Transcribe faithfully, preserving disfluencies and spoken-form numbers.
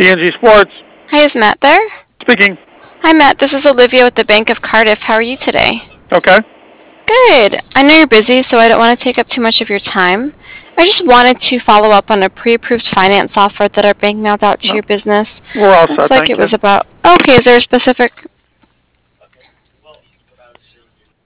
T N G Sports. Hi, is Matt there? Speaking. Hi, Matt. This is Olivia with the Bank of Cardiff. How are you today? Okay. Good. I know you're busy, so I don't want to take up too much of your time. I just wanted to follow up on a pre-approved finance offer that our bank mailed out to No. your business. We're all Looks set, like thank it you. was about... Okay, is there a specific